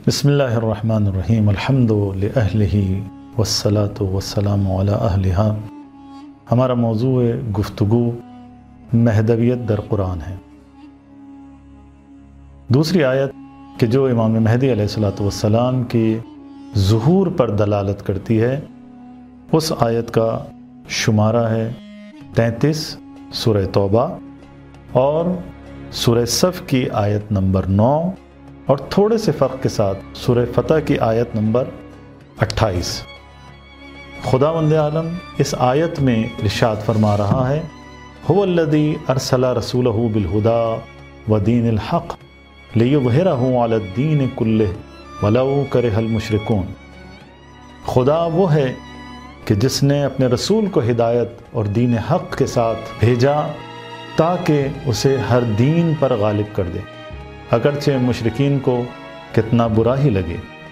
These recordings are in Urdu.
بسم اللہ الرحمن الرحیم الحمد لأہلہ والصلاة والسلام علی اہلہا۔ ہمارا موضوع گفتگو مہدویت در قرآن ہے۔ دوسری آیت کہ جو امام مہدی علیہ السلام کے ظہور پر دلالت کرتی ہے، اس آیت کا شمارہ ہے 33 سورہ توبہ اور سورہ صف کی آیت نمبر 9 اور تھوڑے سے فرق کے ساتھ سورہ فتح کی آیت نمبر 28۔ خداوند عالم اس آیت میں ارشاد فرما رہا ہے، هو الذی ارسل رسولہ بالہدی ودین الحق لیظہرہ علی الدین کلہ ولو کرہ المشرکون۔ خدا وہ ہے کہ جس نے اپنے رسول کو ہدایت اور دین حق کے ساتھ بھیجا تاکہ اسے ہر دین پر غالب کر دے، اگرچہ مشرکین کو کتنا برا ہی لگے۔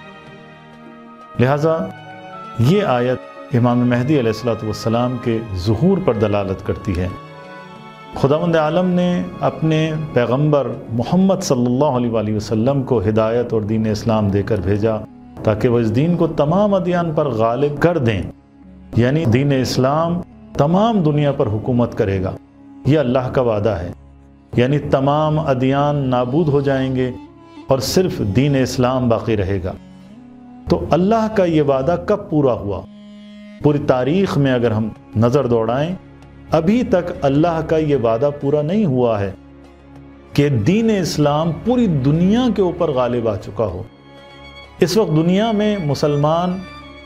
لہٰذا یہ آیت امام مہدی علیہ السلام کے ظہور پر دلالت کرتی ہے۔ خداوند عالم نے اپنے پیغمبر محمد صلی اللہ علیہ وآلہ وسلم کو ہدایت اور دین اسلام دے کر بھیجا تاکہ وہ اس دین کو تمام ادیان پر غالب کر دیں، یعنی دین اسلام تمام دنیا پر حکومت کرے گا۔ یہ اللہ کا وعدہ ہے، یعنی تمام ادیان نابود ہو جائیں گے اور صرف دین اسلام باقی رہے گا۔ تو اللہ کا یہ وعدہ کب پورا ہوا؟ پوری تاریخ میں اگر ہم نظر دوڑائیں، ابھی تک اللہ کا یہ وعدہ پورا نہیں ہوا ہے کہ دین اسلام پوری دنیا کے اوپر غالب آ چکا ہو۔ اس وقت دنیا میں مسلمان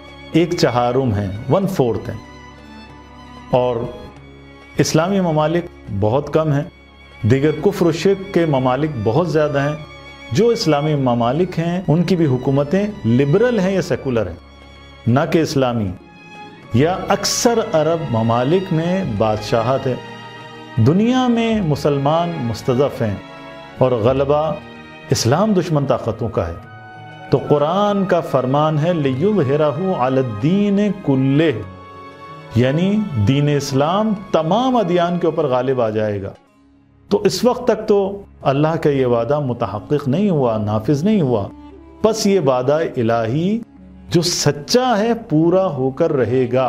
1/4 ہیں، 1/4 ہیں، اور اسلامی ممالک بہت کم ہیں۔ دیگر کفر و شرک کے ممالک بہت زیادہ ہیں۔ جو اسلامی ممالک ہیں ان کی بھی حکومتیں لبرل ہیں یا سیکولر ہیں، نہ کہ اسلامی، یا اکثر عرب ممالک میں بادشاہت ہے۔ دنیا میں مسلمان مستضعف ہیں اور غلبہ اسلام دشمن طاقتوں کا ہے۔ تو قرآن کا فرمان ہے لِيُظْهِرَهُ عَلَى الدِّينِ كُلِّهِ، یعنی دین اسلام تمام ادیان کے اوپر غالب آ جائے گا۔ تو اس وقت تک تو اللہ کا یہ وعدہ متحقق نہیں ہوا، نافذ نہیں ہوا، بس یہ وعدہ الہی جو سچا ہے پورا ہو کر رہے گا۔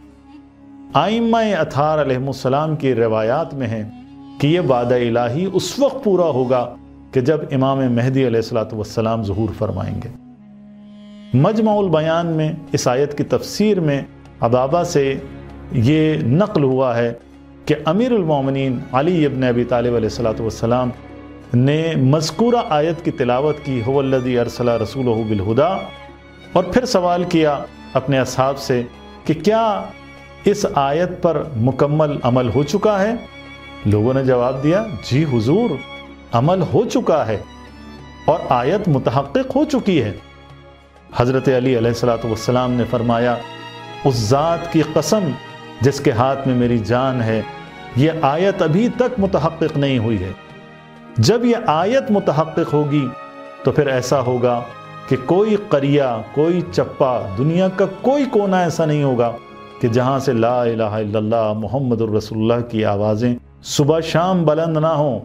ائمہ اطہار علیہ السلام کی روایات میں ہے کہ یہ وعدہ الہی اس وقت پورا ہوگا کہ جب امام مہدی علیہ السلام ظہور فرمائیں گے۔ مجمع البیان میں اس آیت کی تفسیر میں ابابہ سے یہ نقل ہوا ہے کہ امیر المومنین علی ابن ابی طالب علیہ السلام نے مذکورہ آیت کی تلاوت کی، هو الذی ارسل رسولہ بالہدی، اور پھر سوال کیا اپنے اصحاب سے کہ کیا اس آیت پر مکمل عمل ہو چکا ہے؟ لوگوں نے جواب دیا، جی حضور، عمل ہو چکا ہے اور آیت متحقق ہو چکی ہے۔ حضرت علی علیہ السلام نے فرمایا، اس ذات کی قسم جس کے ہاتھ میں میری جان ہے، یہ آیت ابھی تک متحقق نہیں ہوئی ہے۔ جب یہ آیت متحقق ہوگی تو پھر ایسا ہوگا کہ کوئی قریہ، کوئی چپا، دنیا کا کوئی کونا ایسا نہیں ہوگا کہ جہاں سے لا الہ الا اللہ محمد الرسول اللہ کی آوازیں صبح شام بلند نہ ہوں۔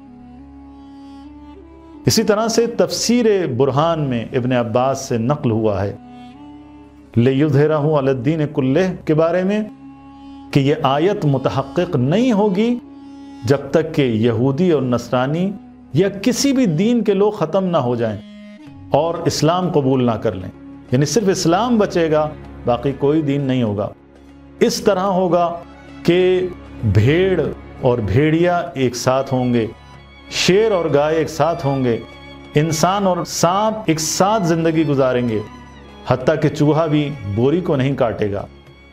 اسی طرح سے تفسیر برہان میں ابن عباس سے نقل ہوا ہے لِيُظْهِرَهُ عَلَى الدِّينِ كُلِّهِ کے بارے میں کہ یہ آیت متحقق نہیں ہوگی جب تک کہ یہودی اور نصرانی یا کسی بھی دین کے لوگ ختم نہ ہو جائیں اور اسلام قبول نہ کر لیں، یعنی صرف اسلام بچے گا، باقی کوئی دین نہیں ہوگا۔ اس طرح ہوگا کہ بھیڑ اور بھیڑیا ایک ساتھ ہوں گے، شیر اور گائے ایک ساتھ ہوں گے، انسان اور سانپ ایک ساتھ زندگی گزاریں گے، حتیٰ کہ چوہا بھی بوری کو نہیں کاٹے گا۔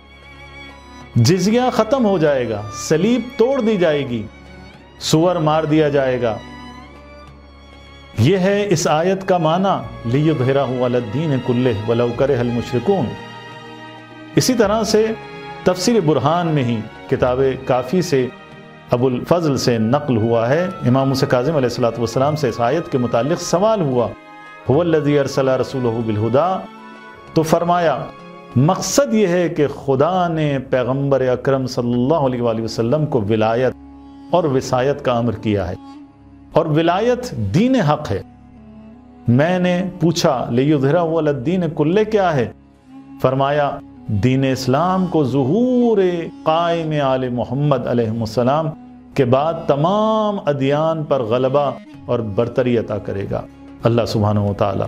جزیہ ختم ہو جائے گا، صلیب توڑ دی جائے گی، سور مار دیا جائے گا۔ یہ ہے اس آیت کا معنی لِيُظْهِرَهُ عَلَى الدِّينِ كُلِّهِ وَلَوْ كَرِهَ الْمُشْرِكُونَ۔ اسی طرح سے تفسیر برہان میں ہی کتاب کافی سے ابو الفضل سے نقل ہوا ہے، امام موسیٰ کاظم علیہ السلام سے اس آیت کے متعلق سوال ہوا، هو الذی ارسل رسولہ بالہدی، تو فرمایا مقصد یہ ہے کہ خدا نے پیغمبر اکرم صلی اللہ علیہ وآلہ وسلم کو ولایت اور وصایت کا امر کیا ہے، اور ولایت دین حق ہے، میں نے پوچھا لیظہرہ علی الدین کلہ کیا ہے؟ فرمایا دین اسلام کو ظہور قائم آل محمد علیہ السلام کے بعد تمام ادیان پر غلبہ اور برتری عطا کرے گا اللہ سبحانہ و تعالی۔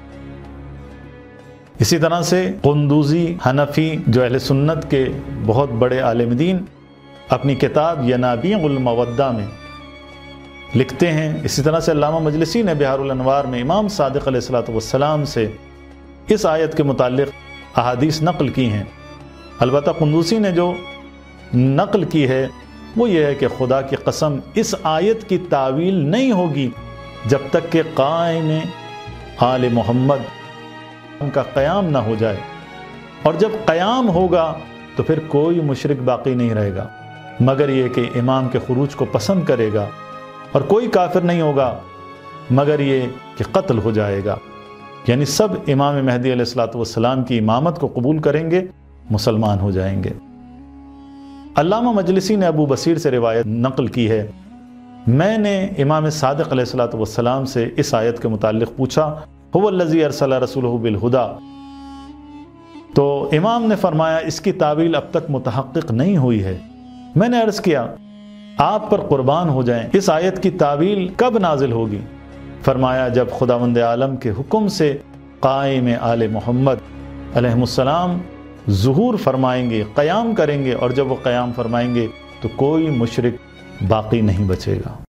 اسی طرح سے قندوزی حنفی جو اہل سنت کے بہت بڑے عالم دین اپنی کتاب ینابیع المودہ میں لکھتے ہیں، اسی طرح سے علامہ مجلسی نے بحار الانوار میں امام صادق علیہ السلام سے اس آیت کے متعلق احادیث نقل کی ہیں۔ البتہ قندوسی نے جو نقل کی ہے وہ یہ ہے کہ خدا کی قسم اس آیت کی تعویل نہیں ہوگی جب تک کہ قائم آل محمد کا قیام نہ ہو جائے، اور جب قیام ہوگا تو پھر کوئی مشرک باقی نہیں رہے گا مگر یہ کہ امام کے خروج کو پسند کرے گا، اور کوئی کافر نہیں ہوگا مگر یہ کہ قتل ہو جائے گا، یعنی سب امام مہدی علیہ السلام کی امامت کو قبول کریں گے، مسلمان ہو جائیں گے۔ علامہ مجلسی نے ابو بصیر سے روایت نقل کی ہے، میں نے امام صادق علیہ السلام سے اس آیت کے متعلق پوچھا هو الذی ارسل رسولہ بالہدی، تو امام نے فرمایا اس کی تعویل اب تک متحقق نہیں ہوئی ہے۔ میں نے عرض کیا آپ پر قربان ہو جائیں، اس آیت کی تعویل کب نازل ہوگی؟ فرمایا جب خداوند عالم کے حکم سے قائم آل محمد علیہ السلام ظہور فرمائیں گے، قیام کریں گے، اور جب وہ قیام فرمائیں گے تو کوئی مشرک باقی نہیں بچے گا۔